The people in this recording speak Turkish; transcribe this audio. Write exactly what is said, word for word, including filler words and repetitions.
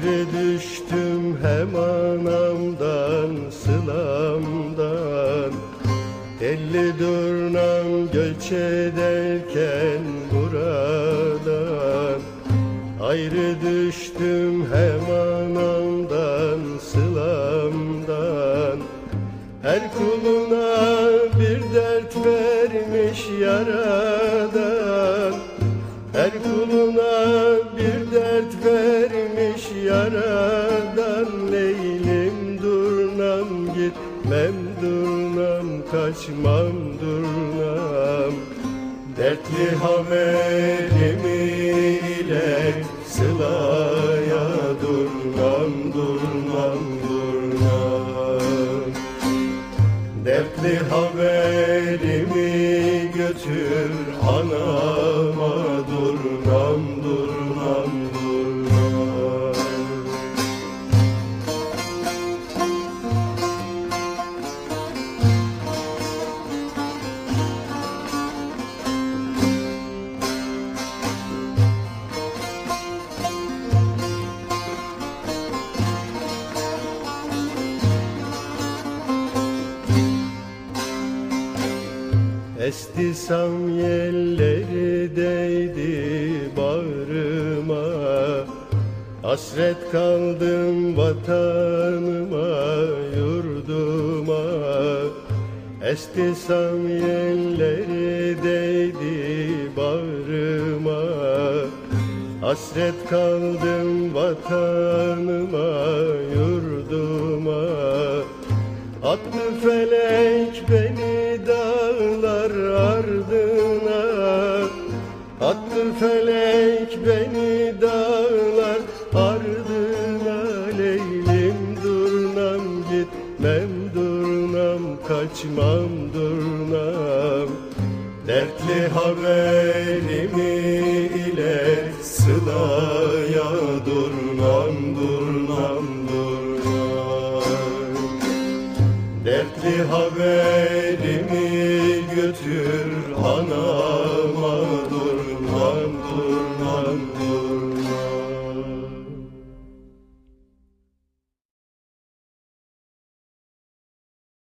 Ayrı düştüm hem anamdan, sılamdan. Telli durnam göç ederken buradan. Ayrı düştüm hem anamdan, sılamdan. Her kuluna bir dert vermiş yaradan. Her kuluna bir dert vermiş yaradan. Leylim durnam, gitmem durnam, kaçmam durnam. Dertli haberimi ilet sılaya, durnam durnam durnam. Dertli haberimi götür anama, durnam durnam durnam. Esti samyelleri değdi bağrıma. Hasret kaldım vatanıma, yurduma. Esti samyelleri değdi bağrıma. Hasret kaldım vatanıma, yurduma. Attı felek beni dağlar ardına. Attı felek beni dağlar ardına. Leylim durnam, gitmem durnam, kaçmam durnam. Dertli haberimi ilet sılaya, durnam durnam durnam. Dertli haber